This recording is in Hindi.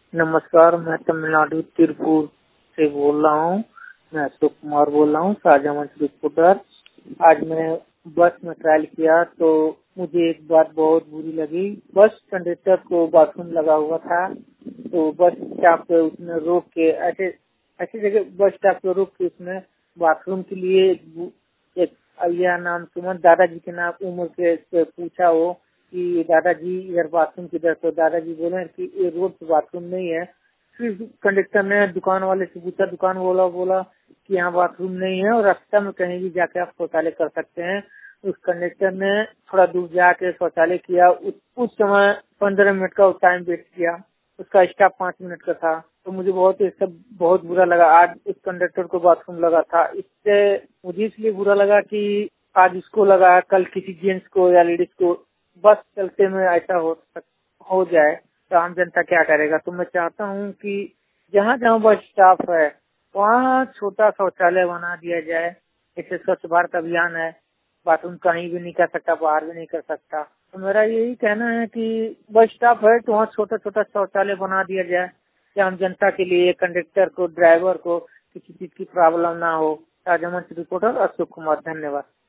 नमस्कार, मैं तमिलनाडु तिरुपुर से बोल रहा हूँ। मैं अशोक कुमार बोल रहा हूँ, शाहजहांगंज रिपोर्टर। आज मैं बस में ट्रायल किया तो मुझे एक बात बहुत बुरी लगी। बस कंडक्टर को बाथरूम लगा हुआ था, तो बस स्टॉप पे उसने रोक के ऐसे ऐसी जगह बस स्टॉप पे रोक के उसने बाथरूम के लिए एक अय्या नाम सुमन दादाजी के नाम उम्र के से पूछा हो कि दादाजी इधर बाथरूम किधर, तो दादाजी बोले कि ये रोड पे बाथरूम नहीं है। फिर कंडक्टर ने दुकान वाले से पूछा, दुकान वाला बोला कि यहाँ बाथरूम नहीं है और रास्ता में कहीं भी जाके आप शौचालय कर सकते हैं। उस कंडक्टर ने थोड़ा दूर जाके शौचालय किया। उस समय 15 मिनट का टाइम वेस्ट किया, उसका स्टॉप 5 मिनट का था। तो मुझे बहुत बुरा लगा। आज उस कंडक्टर को बाथरूम लगा था, इससे मुझे इसलिए बुरा लगा कि आज इसको लगा, कल किसी जेंट्स को या लेडीज को बस चलते में ऐसा हो जाए तो आम जनता क्या करेगा। तो मैं चाहता हूँ कि जहाँ जहाँ बस स्टॉप है वहाँ छोटा शौचालय बना दिया जाए। जैसे स्वच्छ भारत अभियान है, बाथरूम कहीं भी नहीं कर सकता, बाहर भी नहीं कर सकता। तो मेरा यही कहना है कि बस स्टॉप है तो वहाँ छोटा छोटा शौचालय बना दिया जाए कि आम जनता के लिए, कंडक्टर को, ड्राइवर को किसी चीज की प्रॉब्लम ना हो। शाहजहांगंज रिपोर्टर अशोक कुमार, धन्यवाद।